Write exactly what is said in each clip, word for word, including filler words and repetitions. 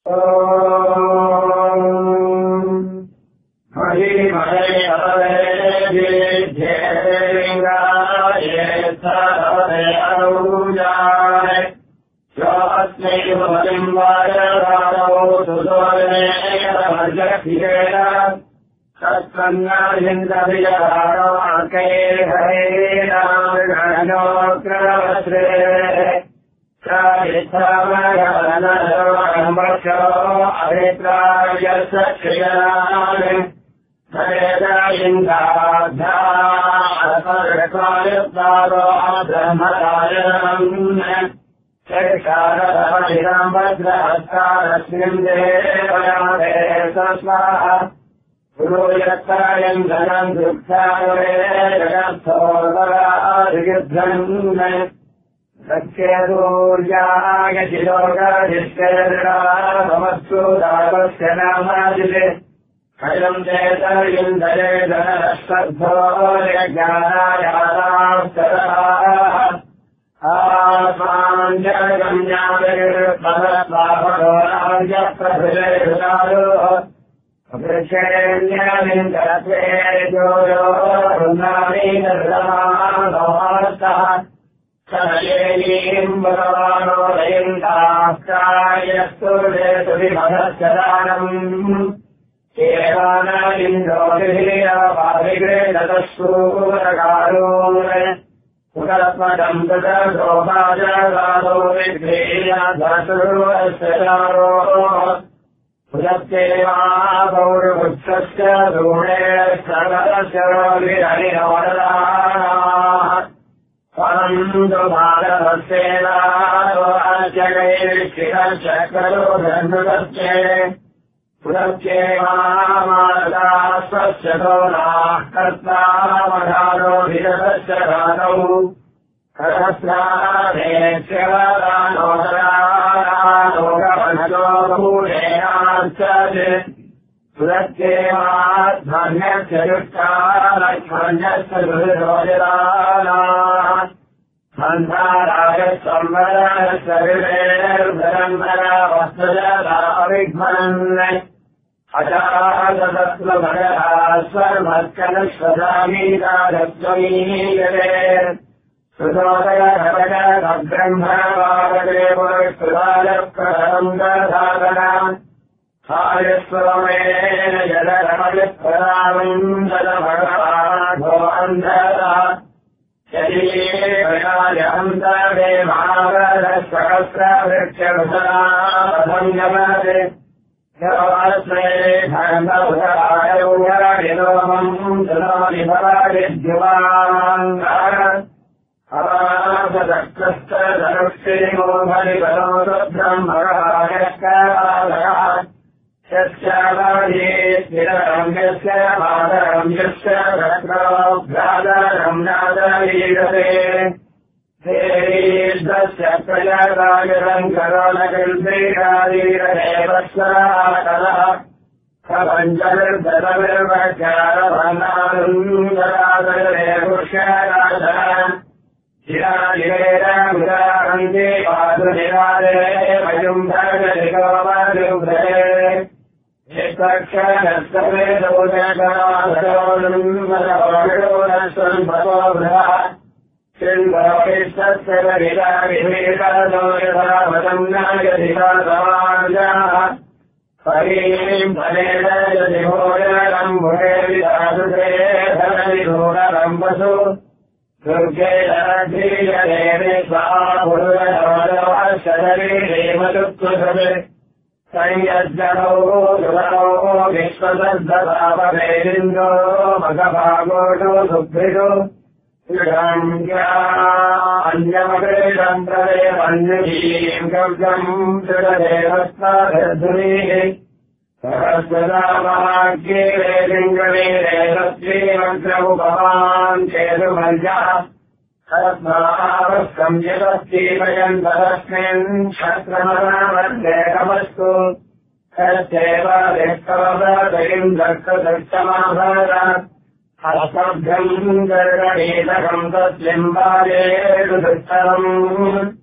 हस्तभ्यम् गर्गणीतकम् तस्लिम्बालेषु दुष्टरम्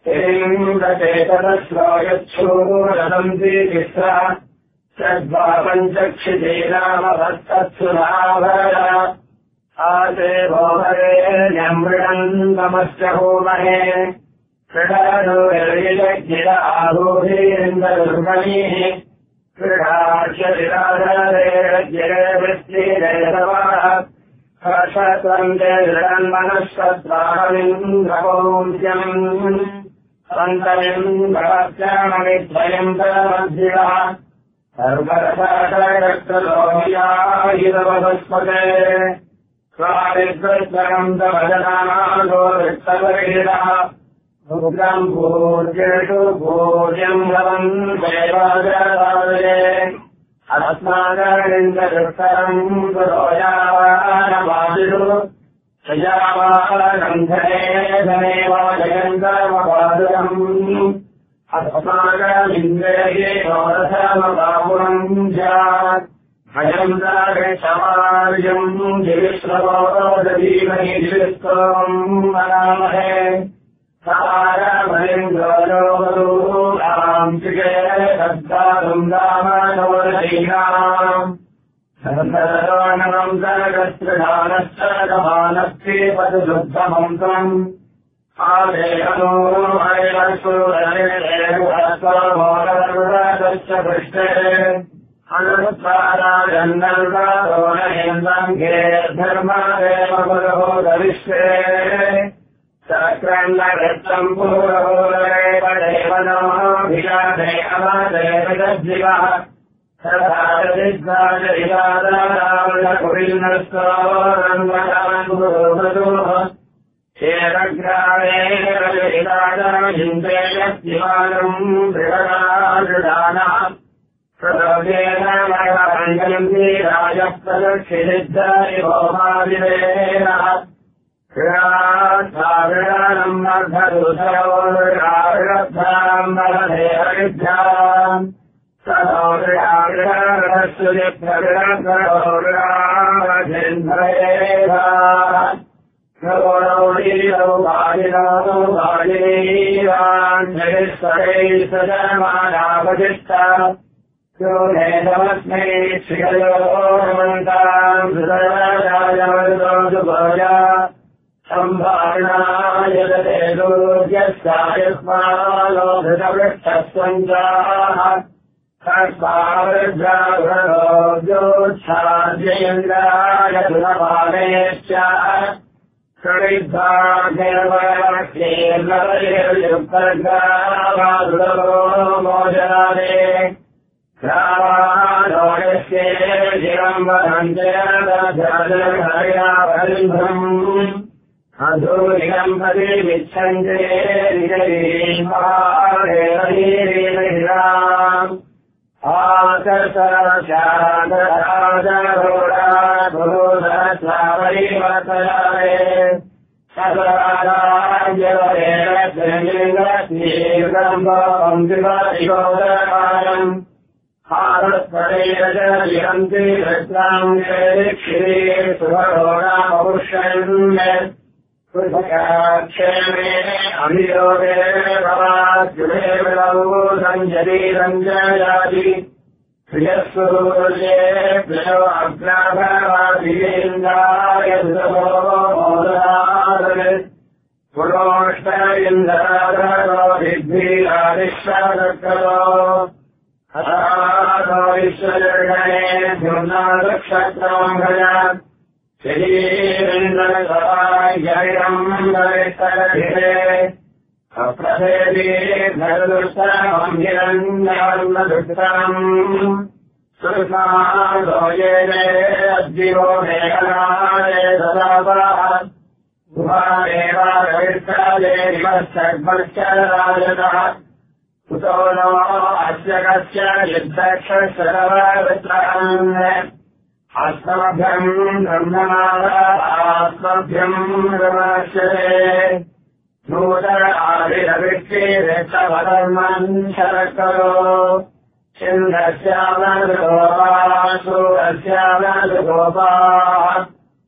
हिरिन्द्रचेतनश्रो यच्छूरदन्ति तिस्रा षड्वा पञ्चक्षितेनामभस्तत्सुधाभर आसे भोमरेण्यमृडन्तमश्च होमहे क्रीडनो यज्ञ आहोहीन्द्रदुर्मणिः क्रीडाक्षरिराधरे वृत्तिरेतवः हर्षत्वन्ते दृढन्मनस्तत्त्वाहमिन्द्रपौंस्यम् सन्तमिन्द्रवत्यामविद्वयन्तमध्यः सर्वरसाकरक्तलोहियाहितवस्पते स्वादिद्वत्तरम् तवदनानादो वृत्तवर्गिरः भुग्रम् भूर्येषु भूर्यम् भवन् देवाजरादये अस्माकरिन्द्रदुष्करम् पुरोयावानवादिषु शयावानन्धने धनेवाजयन्तमपादुरम् अस्माकमिन्द्रये नोरथमबाहुरम् स्यात् भयम् दागक्षमार्यम् जिविश्रवोदधीमहि जिविस्तोम् मनामहे सारमलिङ्गोलोकरूराम् चिके सद्दातुम् रामनोरधीनाम् सन्दरोणम् सरगस्त्रिधानश्च गमानस्ति पदुद्धमम् त्वम् आदेहनो हरिवसुरनिर्देवस्वमोरवृदश्च पृष्टे अनुत्साराजन्नर्वारोणेन्द्रङ्गे धर्मदेव गुरुः दरिष्टे सक्रन्नगत्तम् पूरभूरे पदेव नमोऽभिलादे अमदेवजद्दिवः सदाजरिदादरावणकुरिन्नस्तोरन्वरान् गुरुभृतुः शेरग्रामेरजिराजमिन्द्रे यद्दिवानम् दृढराजदानः प्रदोषेण मरणपञ्चमी राजप्रदक्षिणिद्धरिभोमादिवेनः क्रीडात्साविडानम् अर्धदुधरोर्गाविडद्धाम् बलधेहविद्याम् सदोषाविडाविडद्वरोर्गावधेन्द्रयेधा गौरौरीरौ बालिनौ बालिनीवाञ्जलिस्तरैः सजमानावधिष्ठा यो नेदमस्मै श्रिययोर्मन्ताम् हृदयराजमरुदोषुभोजा सम्भाषणाय दते दूर्यस्यायुष्मालोधृतपृष्ठस्वञ्जाः कर्पावृद्धाग्रहोद्योच्छाद्येन्द्राय सुरपालेश्च षडिद्धाग्रवक्ष्येर्नवयुक्तग्रावादुरवो मोचनादे रावानोयस्ये जिरम्बरञ्जयदध्याजनहरिणावरिन्धम् अधूरिकम् पदिमिच्छन्ते निजरीमारेणीरेणिराम् आकर्षराजारोडाभूतस्वापरिवर्तयारे सदाराज्यवरेणीर्गम् दिवरिगोदकालम् भारत्परेरजयन्ति रत्नाङ्गे क्षिरे सुभरोडापपुष्यन् कृतकाक्षेमे अभियोगे भवाद्युगे विलौ सञ्जरीरञ्जयादि प्रियस्वरूर्ये प्रियो अग्राभवादिगेन्द्राय धृतभो मोदनादरे पुरोष्ट इन्द्राधरोभिद्भिरादिश्वदर्करो हतादो विश्वजर्गणे ध्युम्नादक्षत्रम् भजात् श्रीरेन्द्रसभायम् दरितरधिरे अप्रसेदे धरदुष्टमम् हिरण्यवर्णदुष्टम् सुरसादोयेने अद्दिवो मेघनाय सदापरः गुहादेवारविष्टादे निमश्चर्मश्च राजतः कुतो नो अस्य कस्य युद्धक्षरवृत्रम् अस्मभ्यम् ब्रह्मणाः आत्मभ्यम् रमश्यते नूतन आदिरविष्टिरेतवधर्मम् शरकरो इन्द्रस्यामृगोपासु अस्यामृगोपाः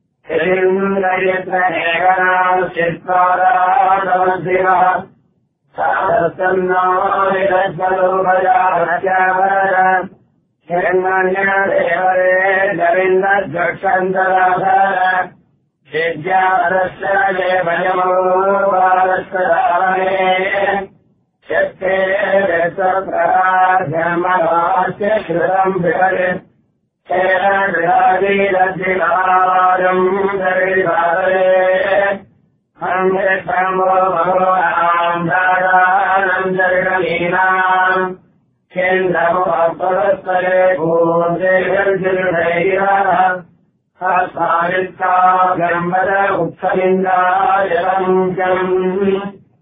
हिरिन्द्रयत्रनेकनाम् चित्वारागमद्भिरः साधस्तन्नो निरस्वरूपजारत्यावर हिरण्यदेवरे जविन्दक्षन्तराधर विद्यावरस्य देवयमो बालस्वरामणे शक्ते रसप्रहार्यमहास्य श्रुतम् विहरे हेरगृहादीरद्दिवारम् दरिवारे अन्यतमो भगवान् दारानम् जगमीनाम् केन्द्रमो अपरस्तरे भूर्देवर्जिर्भैरः हस्तारित्ता गम्बर उत्सलिन्दायलम् जम्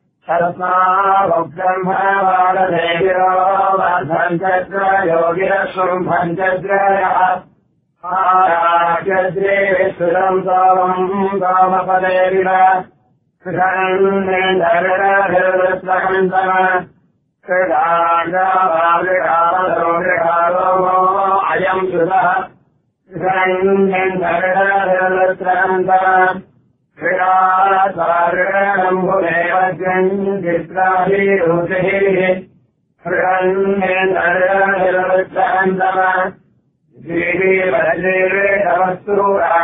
सर्वाब्रह्मवाददेविरो वर्धन्तत्र योगिरशुम्भन्तत्रयः आराज्यद्रे सुरम् सोमम् कामपदेविव कृषन्नेन्दरभिर्वृत्तकन्तम कृडागावामृगामो अयम् सुतः कृषन्नेन्दरभिर्वृत्तकन्तम क्रीडासारम्भुदेवज्ञम् चित्राभिरुचिः हृन्नेन्दरभिर्वृत्तकन्तम श्रीवीरवस्तु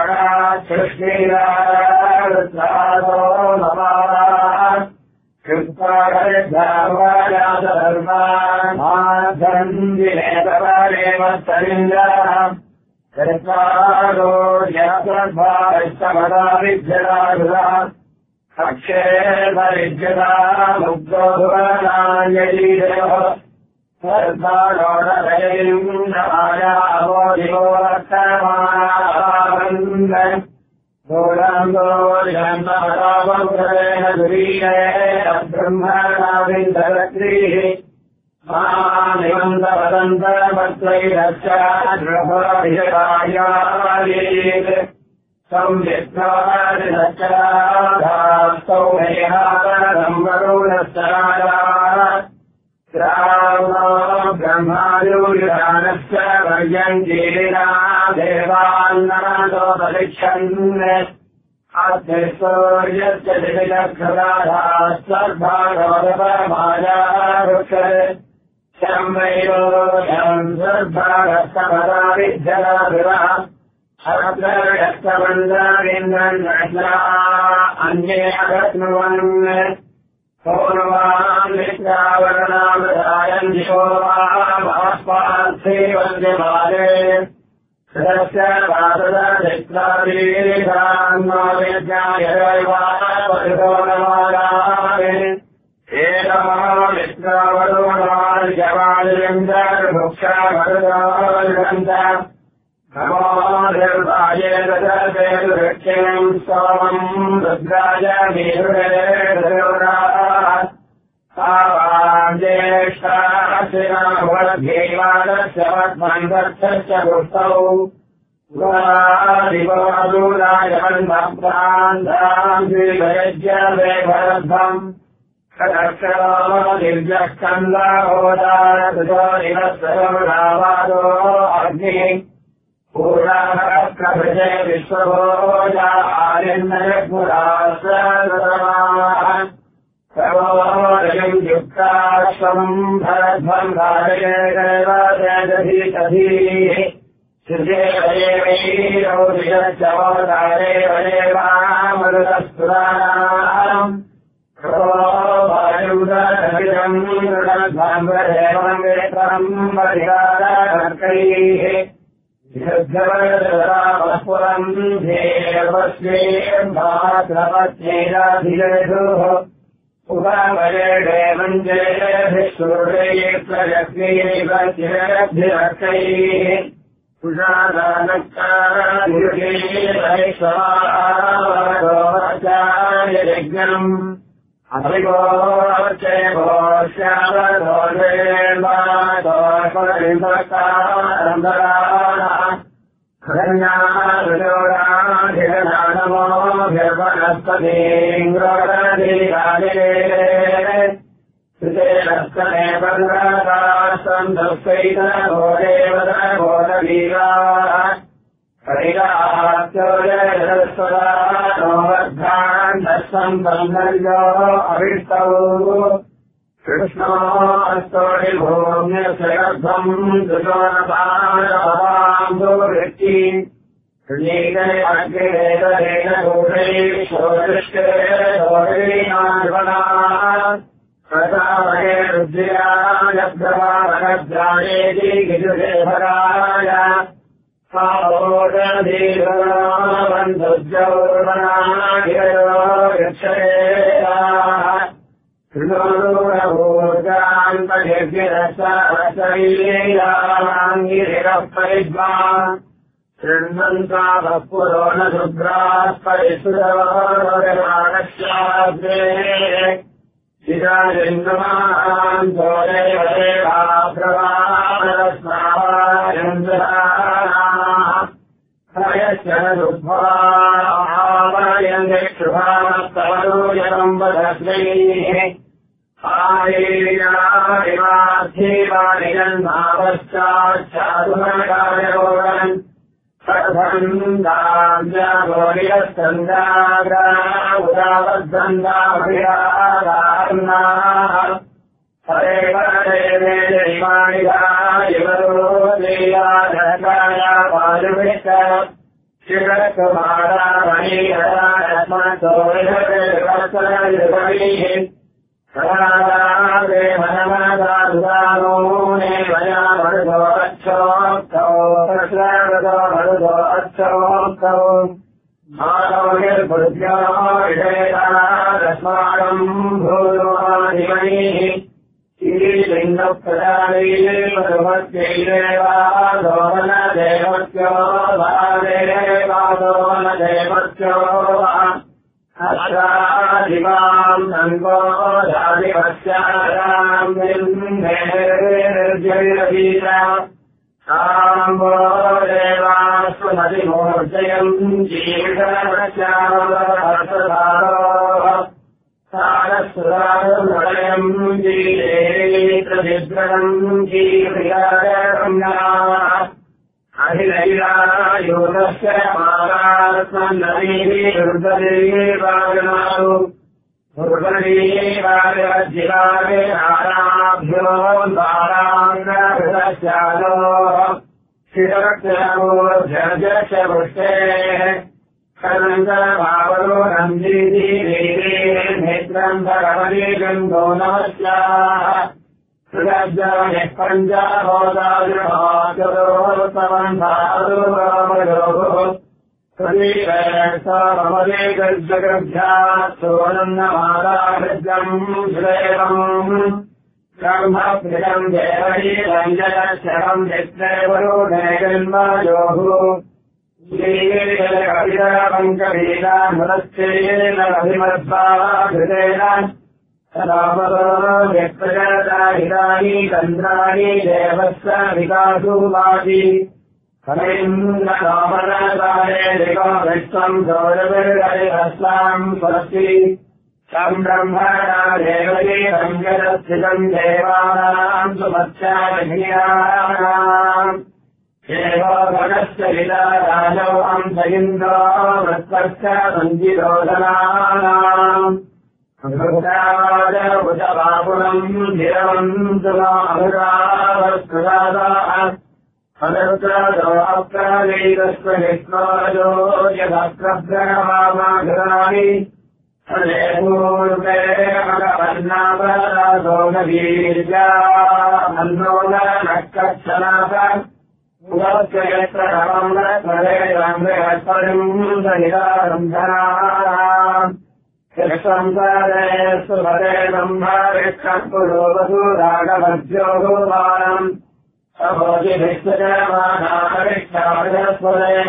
रागाच्छृष्टिरावृत्तादो नमाः कृत्वागर्भामाधन्दिनेतवारेवस्तरिन्द्रः कृत्वादो यत्रद्भारिष्टमदा विद्यदारुः अक्षेपरिज्यता मुग्धो भुवनाञ्जलीदेवः सर्वाणोरभयिन्द्रायावो दिवो रक्तमानन्द गोलान्दो जन्मरावग्रेण दुरीये ब्रह्मणाविन्दरक्रीः मानिमन्तवदन्तवत्वैरक्षाद्रभविषयायालीत् संविद्धादिरक्षाधास्तौ मेहातरम् वरुणस्तरायाः श्रावणो ब्रह्मायुर्गानस्य वर्यञ्जीलिना देवान्नमनोपरिच्छन् अध्यसूर्यस्य दिविलक्षदाः सर्भागवदपरमायारुक्षरे शम्भैरोऽयम् सर्भागस्तमदा विद्यलाभिवः हरद्रयस्तमन्दारिन्द्रन्नश्रा अन्ये अगत्नुवन् पौर्वान् विश्रावरणामृतायम् दिशो वास्पार्थे वन्द्यमाले सदस्य वासदधित्रादीर्घान्माविज्ञायवापरितो नमागामे एतमो विश्रावरुणार्यवालिन्द्रभुक्षामरुदावृन्द नमोर्वायेतम् सोमम् रुद्राय मीरुरेवाः ज्येष्ठाशिवादस्य वत्मन्दर्थस्य पुष्टौ दिवोदूराय वन्दान्ताम् द्विभयज्यवेभरध्वम् सदक्षरो निर्जस्कन्दाहोदारतुजो निवत्सरमुरावादो अग्निः पूर्णाभरप्रभृजे विश्वभोजा आर्यन्नयपुरासरमाः सर्वोरयम् युक्ताश्वम् भरध्वम् धारयेदेवधीतधीः सृजेवैरौ विजच्चवोदारेवदेवामरुतस्तुराणाम् वायुदम् मृडध्वम्बरेवम् वेत्रम् परिहारकर्कैः विशुद्धवरदरामपुरम् धेर्वस्येर्भात्रपत्यैराधिरेषुः उपावरेडेवञ्जेभिः सूर्यैर्प्रजग्नेयैव चिरभिरर्कैः कुशादानक्तादिर्गैरैश्वरावरोचार्यज्ञम् अभिगोचेभोश्यावरोधेर्वादोपरिन्दकारम्बराः खरण्याभिरोराधिरनानमोभिर्वनस्पतीङ्ग्रोरधिकाले श्रुतेरस्तने बन्धकासन्दुःखैतनघोरेवदघोरवीराः हरिराचोरस्वरानोवर्धान् दर्शम् बन्धर्यो अभिष्टौ कृष्णोऽस्तोषिभूम्यस्य गर्भम् दुशोनपादवृत्ति ृणीके अग्निरेतरेण घोषैषोदृष्टे शोषीनार्वणा प्रतापये रुद्र्यायभ्रवानग्राणेति गिजुषेभराय सावोदधीर्वन्धुज्जौर्वणागिरयो यक्षरेयाः कृणोरुरभूर्गान्तनिर्गिरसरसैल्याङ्गिरिरः परिद्वान् शृण्वन्तावः पुरो न शुभ्राः परिसुरवरमानस्याग्रे शिराजन्मान् सोदेवदेवाभ्रवानस्मावायन्द्राः हयश्च न शुभ्रावयन्ते शुभास्तवरोजनम् वदस्मैः आयेनादिवाध्येवानिजन्मापश्चाच्छादुमकार्योगन् सन्दाव्यागोरियस्तन्दाग्रा उदावद्धन्दाभिरागार्णाः हरेवरेवेदेवाणिगायवरोदेयाधकाया पालुविष्ट शिरकुमारामणीहरात्मतोरिहरेवत्सरयुगणीः सदादादे मनमदादुदानो ने मया मरुदो अच्छोक्तौ प्रश्रावदो मरुदो अच्छोक्तौ मानवनिर्बुद्ध्यो विषयतादस्माकम् भूतोमाधिमणिः श्रीलिङ्गप्रदानैर्मधुमत्यैरेवादो न देवत्यो वादेवादो न देवत्यो अत्रादिवाम् नङ्गो दादिवस्याराम् निर्जयवीर साम्बो देवास्तु नदिमूर्जयम् जीवितवस्यावहर्षधारोः सारस्वरामलयम् जीवेत्रविद्रणम् जीविकारम्याः अहिलैलायोगस्य मालात्मन्नदीः दुर्गदेवागनादु दुर्गदेवागजिवागे आराभ्यो बालाङ्गहृदस्यालोः शिरक्षमोऽध्यजस्य वृष्टेः कनन्दभावरो नन्दीति देवे नेत्रम् धरमलीगन्धो नमस्याः सुरज्जानिः पञ्जाहोदाविर्हाचरोत्तमन्धारुरामयोगो प्रदीपेक्षमलेगज्जगभ्यात् सोनन्दमादाहृजम् श्रेयम् ब्रह्मप्रियम् देवही रञ्जनशरम् यत्रेवरोधेजन्मयोः श्रीकविरापङ्कवीरामृतश्चेन अभिमद्भाधृतेन रामतो व्यक्तजताहितानि तन्द्राणि देवस्य विकासुवादि हरेन्द्रकामनकाले दिगोविश्वम् गौरविर्हरिहस्ताम् स्वस्ति तम् ब्रह्मणा देवती सञ्जरस्थितम् देवानाम् सुमत्स्याभियानाम् देवो भगस्य हिता राजौ हंस इन्द्रो वृत्तस्य सञ्जिरोधनानाम् भृतावाजभुजबापुरम् धिरवन्तुमामृतावस्कृताः अनृत्रादो अप्रागैकस्वहित्वाजो यदक्रभ्रणमामाघृणानि तदेपूर्वे मगवन्नापरादो न वीर्या मन्नो न नक्कच्छनाथ उदस्य यत्र रमम् न स्मरेयम् बृहत्परिम् सहितारम्भनाः संसारे सुभरे ब्रह्मविष्णः पुरो वसुरागमध्योः वानम् अभोजिभिश्चमानामविष्णामजस्वरे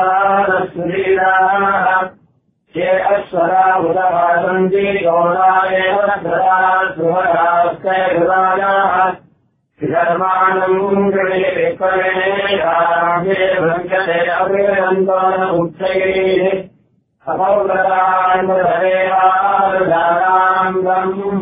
भगवानः ये अश्वरा उदवासन्ति गौरायेव सदा सुभरास्ते हृदायाः धर्माणम् गृहे रामे भङ्गते अभिरन्तो न उच्चैः अपौगतान्वरेवारुदानाम्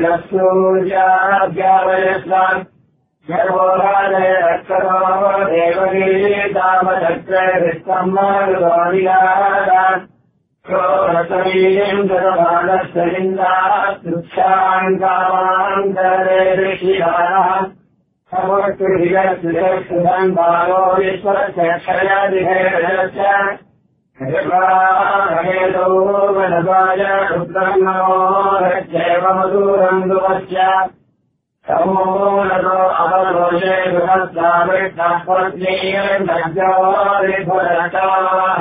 भद्रिलसूर्याद्यावयस्वान् गर्वोराजय रक्षतो देवगी दामचक्रे विस्तम्मारुदानियादान् क्रोधसमीन्द्रबाणस्य लिङ्गास्तुच्छान् कामान्तरे ऋषिधारः समकृतिगस्विदम् बालो विश्वस्य क्षयादिहेरस्य हेतो वनवाय रुद्रम् नमो रच्चैव मधुरम् दुवस्य समोनतो अवरोषे गृहस्तावृत्तापत्नीयर्भजोरिभरताः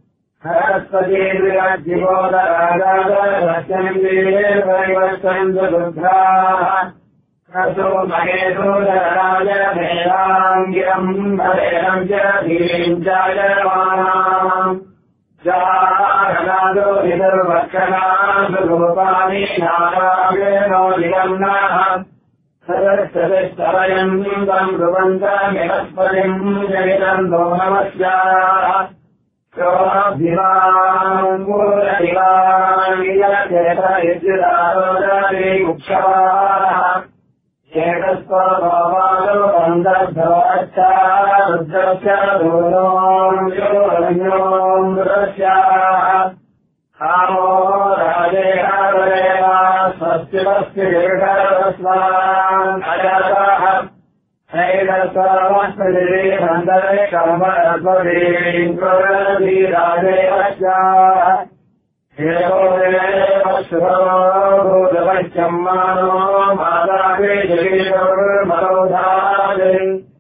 हरस्पतिर्विराज्यबोधराजारस्यन्वीर्वैवस्यन्तु रुद्राः रसो महेशोदराज भेदाङ्गिरम् भरेणम् च धीरीम् चायमानाम् जारनादो हितर्वक्षणासु रूपाणि नारायणो निगम्नाः सरस्तरयम् तम् ब्रुवन्तमिहस्पतिम् जगितम् दो नमस्याः चेतयुज्युदारोदरिमुक्षवाः चेतस्वभावादो बन्धभवच्चा रुद्रस्य दूरोम् योऽन्योम् दुरस्याः कामो राजेहारेवा स्वस्तिवस्ति दीर्घस्वान् अजातः हैदस्वामस्तिरे बन्धरे कमलत्वरीम् प्रदीराजेवस्याः हेतोरेव शुभोदवश्चम्मानो मातापि जगीरोर्मरोधादे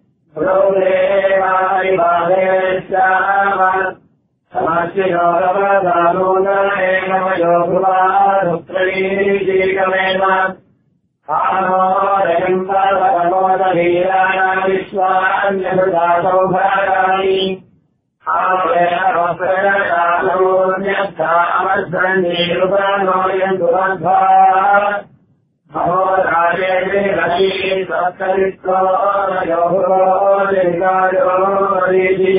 पुरोदेवारिबाधेश्याम समास्ययोरवदानो न एनमयो भुवारुत्रैजीकमेव आनो रयम्बरमोदधीराणा विश्वान्यभृदासौभागानि आमृतकालोन्यस्थामध्वन्नीरुपनोयन्तुमध्वा महोराजेति रवी सत्करित्वा योगोरिकायोरीति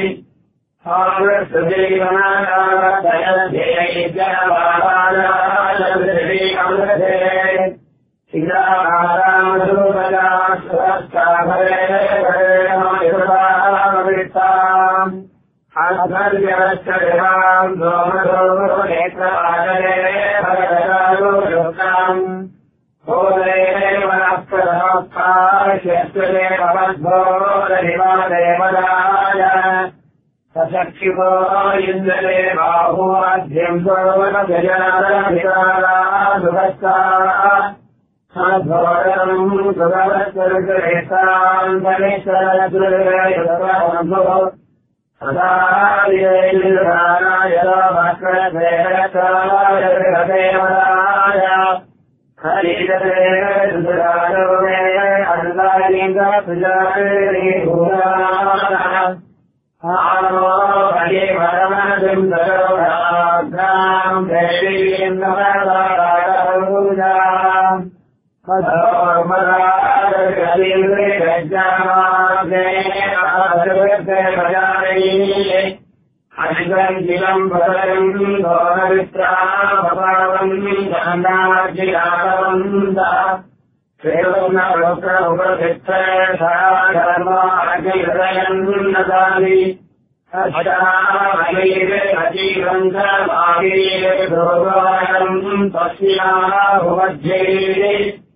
आमृतदीवनादयध्यैजवाराजालधृतीकमृते इदारामधुरजास्वस्ताभरेणमयुतामवित्ताम् अधर्यश्चरिवाम् दोमधो नेत्रवादरे भगवतारो लोकाम् भोदेव नःप्रधास्ताश्यस्वदेव मध्वो दरिवादेवदाय सचक्षिपो इन्द्रे बाहु अध्यम् सोमनभजनादभिकारादुभस्ता सद्भोरम् सुगवत्सर्गरेतान्तनिश्चरदुर्गयुतमनुभो सदायैर्नाराय भक्रदेवताय देवताय हरिदते दुरारोमे अल्लालिङ्गसुजारिभूराः आनो हरिवरमसिंहरोराग्राम् देवीम् नमदारापूजाम् अधिकम् भद्रम् दोनवित्राभवम् जनाजिरावन्दा श्रेवनवृत्रमुपचित्रेषाधर्माजिहृदयन्नदानि अजीवन्तमावीरम् तस्याहुमध्ये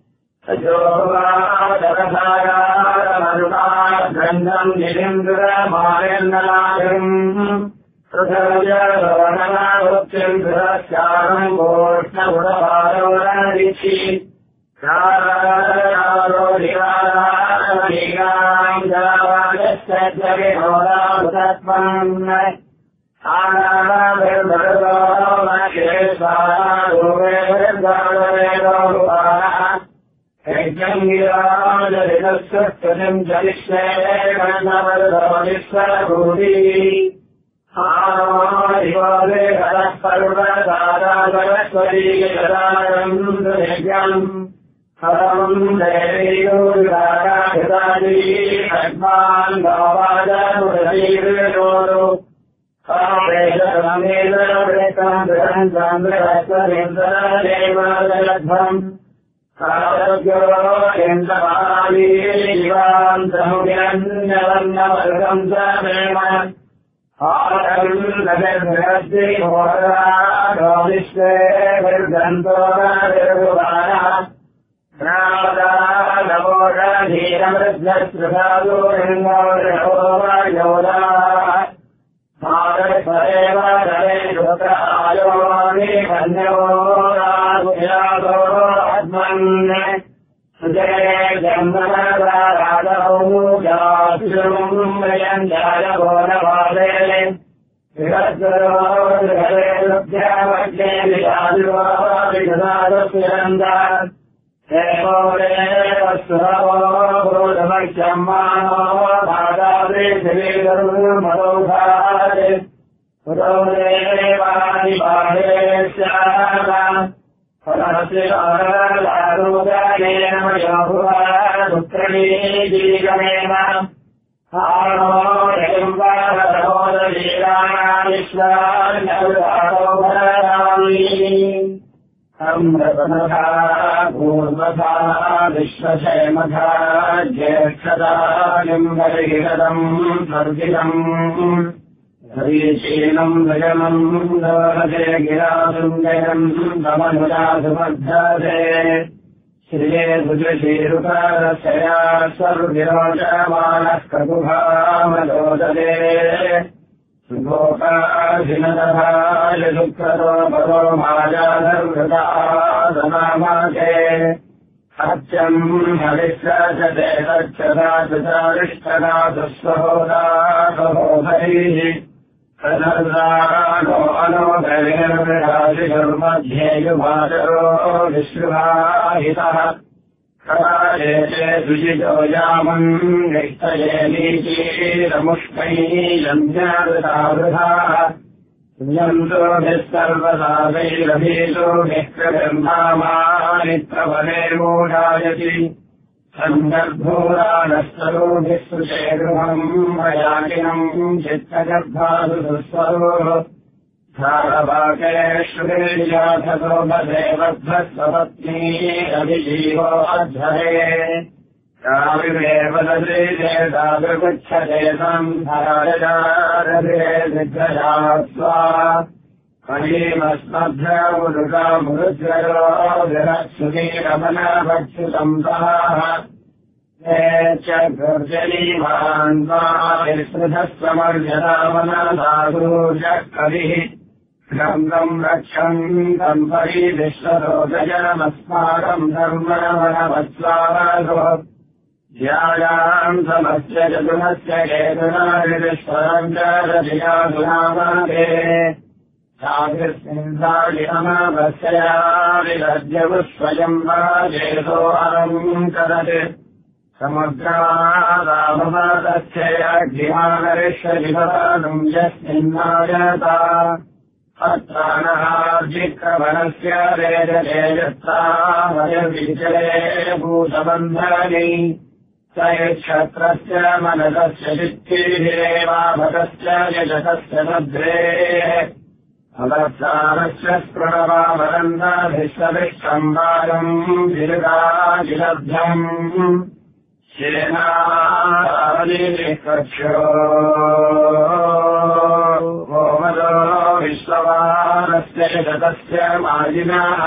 जोगादरसागारमरुणागन्धम् निलिन्द्रमायन्ननाभिम् पृथजवर्णनावृत्तिम् धुरस्यारम् गोष्णगुणपारोदीक्षि ीगाम् जावादश्चर्यविहोरामृतत्वम् आनामभिर्भरतोमेश्वारूपेर्गाणवेदोरुपाणः यज्ञम् गिराजलितस्वस्तुतिम् जलिष्येर्गणवरदोनिश्वरभूति आनोदिवोदे हरः पर्वतादागरस्वरी गदारम् यज्ञम् हरम् देवीयोगाराधिताजी अग्मान् गावाजामुरलीर्योरु कामेशमेन्द्रवृतम् बृहन्सान्द्रहस्वरेन्द्रदेवालब्धम् आरोग्यो इन्द्रमाली जीवान् समुद्रन्यवन्नवर्गम् च प्रेम आनन्दनिर्भ्यस्ति होरादो विश्वे विर्गन्तो निर्भुवाना नामदा नवोषधीरमृद्धस्पृशादो लिङ्गोर्योदा मादस्वरेव रवे दुःखायोनि कन्यो रागुयादो आत्मन् सुजये जन्मनरादौ जासुमयम् जायगोनवादे विहस्वरो हरे लुभ्यामज्ञे विशादुवा विगदादुस्यरन्दा देवोरे वस्वरो भूतमक्षम्मानो भादादे शिवेदरुमदौधारे पुरोदेवानि बाहेश्याना फलस्य आरारोगानेन मयोभुवा पुत्रणी जीगमेन आनो यम्बारहोदवीराणाविश्वान्यवधारोभरामि अमृतमथा पूर्वथा विश्वक्षयमथा ज्येष्ठदानिम् हरिहरम् सर्गितम् हरीशीलम् भजनम् दोहते गिरासुन्दरम् तमनुजासुमद्धते श्रिये भुजशीरुकारशया सर्विरोचमानः ककुभामलोदते सुभोकाधिनदभाय दुःखतो परो मायाधर्मृतादनामाके सत्यम् हरिश्चते तच्छदाचरिष्ठदातु स्वहोदासहोधैः तदर्दानो अनोदयर्विराजिर्मध्ये युवाचरो विश्रुवाहितः करायेते सुजितो यामम् निष्ठये नीचीरमुष्कैः यञ्जावृतावृधाः यन्तोभिः सर्वसादैरभीतोभिः प्रबन्धामानि प्रबले मूढायति सन्दर्भोरानस्तरोभिः सुषे गृहम् मयाकिनम् चित्तगर्भासु सुस्वरो धारवाकेष्वेजाथतो भदेवद्भस्वपत्नी अभिजीवो अध्वरे काविवेव ददृशेतादृगच्छते संधारजारभे सिद्धजात्वा महीमस्मभ्यमुरुकामुरुज्वरो विरत्सुनीरमनभक्षुतम् ताः ये च गर्जनीमान् वा विस्मृतस्वमर्जनामनसाधूर्यः कविः गङ्गम् रक्षन्तम् परिविश्वरोदजनमस्माकम् धर्मणमनवत्सारो ध्यायाम् समस्य चतुनस्य केतुनारिविश्वरम् च रजियासुनामते साधिस्मिन्दालिहमवस्यया विरज्यवुस्वयम् वा चेतो अहम् करत् समुद्रादाभवतस्य अग्निमानरिष्यजिभवानुम् यस्मिन्नायता अत्राणहार्जिक्रवणस्य रेजतेजस्तामयविचले भूतबन्धनि स यच्छत्रस्य मनसस्य चित्तिभिरेवाभतस्य यजतस्य भद्रेः अवत्सारस्य स्पृणवावरन्दाभिश्वविष्टम्बारम् विरुगाजिलब्धम् शेनावलिकक्षो गोमदो विश्ववानस्य यजतस्य मालिनाः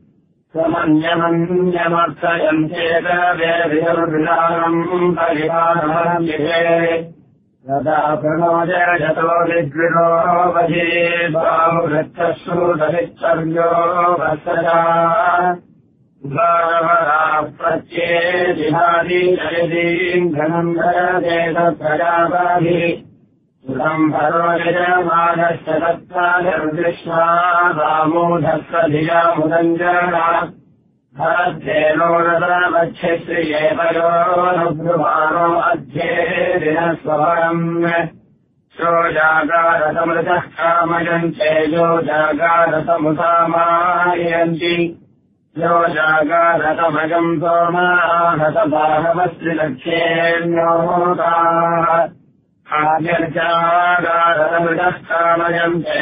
समन्यमन्यमर्थयन्तेत वेदिर्विधानम् परिवानमन्ये यदा प्रणोजयतो विद्विरो वधे बाहुरक्षश्रुतरिच्छर्यो वत्सजा उदारवरा प्रत्येजिहादि जयदीम् धनम् धरदेत प्रजापाभिः सुरम्भरो यजमानश्च तत्त्वानिर्दृष्ट्वा रामोधस्य धियामुदञ्जना भरद्धेनो रतमच्छश्रिये पयोनुब्रुवाणो अध्ये दिनस्वरम् सो जागारतमृतः कामयन्ते यो जागारतमुसामायन्ति यो जागारतमजम् सोमाहतबाहवस्ति लक्ष्येऽन्योताः आद्यर्जागारतमृतः कामयन्ते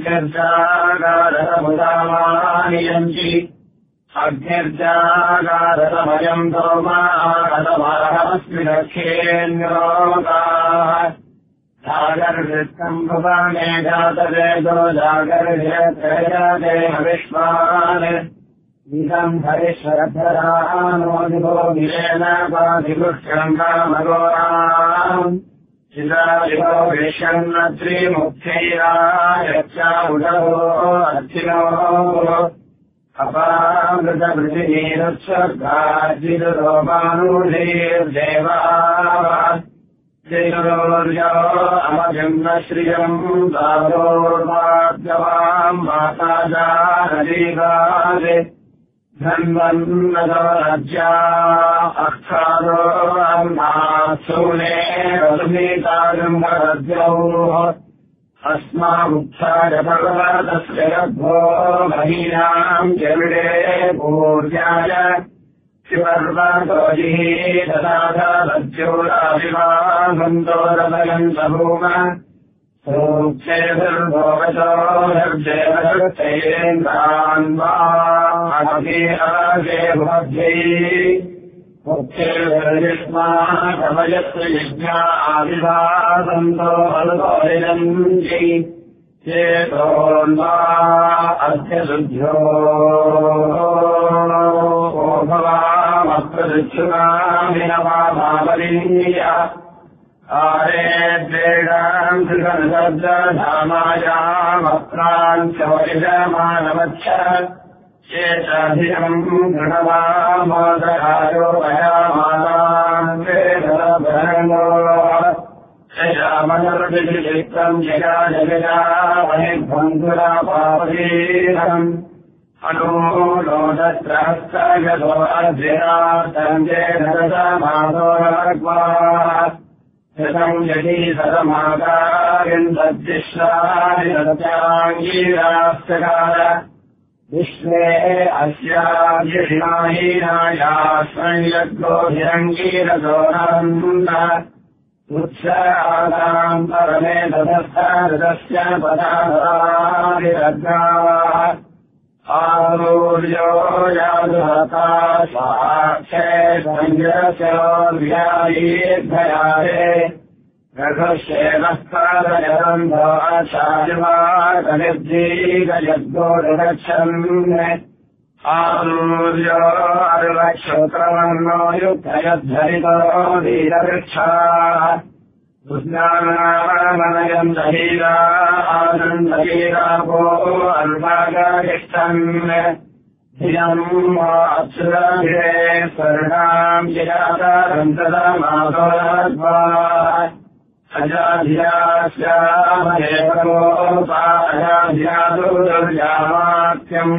व्यर्जागारतमुसामायन्ति अग्निर्जागारतमयम् सोमाहतबाहवस्ति लक्ष्येऽन्योताः जागर्वृत्तम् भुवाने जातवेदो जागर्भ्यत्रयादे हविष्मान् इदम् हरिश्वरधरानोदिभो गिरेण पाधिपुष्यम् कामगोराम् चिदादिभो विष्यन्नत्रिमुक्त्यैरा यच्चा उदभो अर्चिनो अपामृतवृतिनीरुत्सर्गार्जितलोपानुधीर्देवाः श्रीरोर्यो अमजन्मश्रियम् दारोर्वाद्यवाम् माताजानदीगादे धन्वन्नदवराज्या अक्षादो अन्नात्सूने रघुनीतागम्भरद्यौः अस्मामुत्थाय भगवतस्य रद्धो महीनाम् जविडे पूर्याय शिवर्वतोजिः ददाधरज्योराभिवाहन्तोरभयन्तभूम सूक्तेभिर्भोगतो निर्जयभक्तैरेन्द्रान्वाहके भुवद्यै मुक्तेभिर्युष्माः कवयत्र यज्ञा आविभासन्तो अलुकोरिनन्ति चेतोन्वा अद्य शुद्ध्यो भवामप्रदक्षिणामिनवामावलीय आरेद्वेडाम् त्रिगणशब्दधामायामप्रान् च वरिजमानवच्छ चेताधिकम् गृणवामोदरायो वयामानाम् वेदभरणो शयामनर्विलिप्तम् जया जगया वनिर्भङ्गुरापापीरम् अनूनोदत्रहस्तगतो अर्जिरार्थम् चेदरसमादोरग्वा शतम् यदि सदमाकारिन्दद्दिश्रानिरत्याङ्गीरास्तकार विश्वे अस्याभिषिमाहीनाया संयज्ञो हिरङ्गीरसोनन्द उत्सादाम् परमे तदस्थस्य पदाभिरग्नाः आरूर्यो यादुहता साक्षे सञ्जस्योर्व्यायीर्भयारे रघुशेनस्तादयरन्धो आचार्यवाकनिर्जीगयद्गोरुगच्छन् आरूर्यो अर्वक्षोत्रवर्णो युद्धयद्धरितो वीरवृक्षाः उद्यानामनयम् दहीरा आनन्दहीरापो अर्वागागिष्ठन् धियम् अप्सुरभिरे स्वर्णाम् जिरातारन्तरमाधोरद्वा अजाध्यास्यामदेवोपाजाध्यादुर्यामात्यम्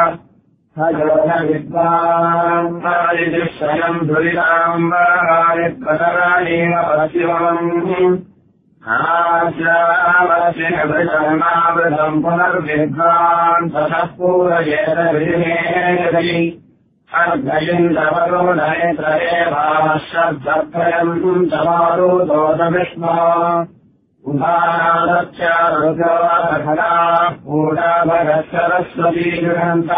हजोनविद्वान् हरिदिश्रयम् धुरिताम् वारित्पतराणीव पशिवम् आश्यामशिनभृतमावृतम् पुनर्विद्वान् ततः पूरयेत विधिमेयति अर्धयिन्दवरुणनेत्रयेवाश्रद्धत्रयम् तमारुदोदविष्णो उदानादत्यारुजोऽखलाः पूजाभगत्सरस्वती गृहन्त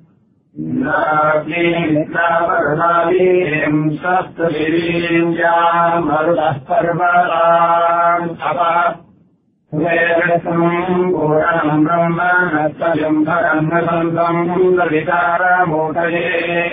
इन्द्राग्निमित्रावरुणावीम् सप्तगिरीम् यामरुतः पर्वताम् तपः वेदसम् पूरणम् ब्रह्म नस्तजम् भरन्नसन्तम् ललितारमूटये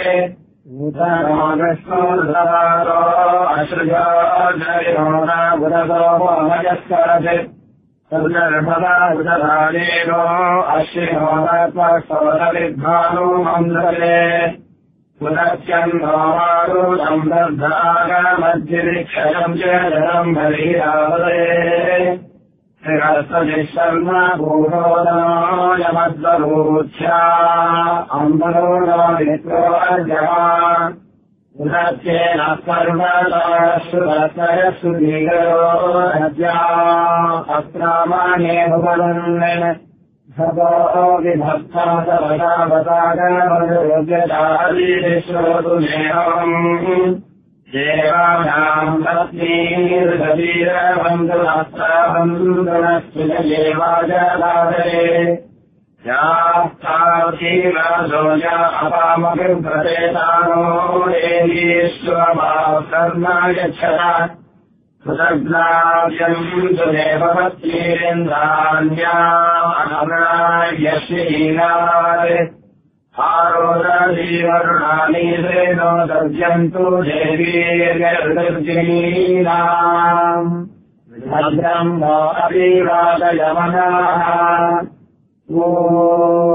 उदनोदस्मोर्धवारो अश्रुजो जयो नाबुदतो अमजस्करति तद्गर्भदा उदधानेनो अश्विनो नत्वस्तोदविद्भानो मन्दले पुनश्चन्दो मारुतम् दर्धागमज्जिरिक्षयम् च जलम् बलिरावदे श्रीहस्तजिशर्मा भूरोदनो यमद्वरूच्या अम्बरो नो नित्रो अर्जमा उदत्येन सर्वदाश्रुतस्य दीगरो नद्या अत्रामाणे भुवनन् भगो विभक्ता सर्वदावतागमयोग्यतारीश्वरतु मेहम् देवानाम् पत्नीर्गवीरबन्धुरास्त्राबन्धुनस्मिनयेवाजलादरे यास्तावतीराजोजा अपामभिर्भ्रतेतानो देवीष्वमाकर्मा यच्छता सुदग्नाद्यम् सुदेवपत्नीरेन्द्राण्या अनम्रायश्रीनात् आरोदीवरुणानि श्रेणो दर्शन्तु देवीर्गर्गर्जिनीनाम् भद्रम् नो अभिवादयमनाः ॐ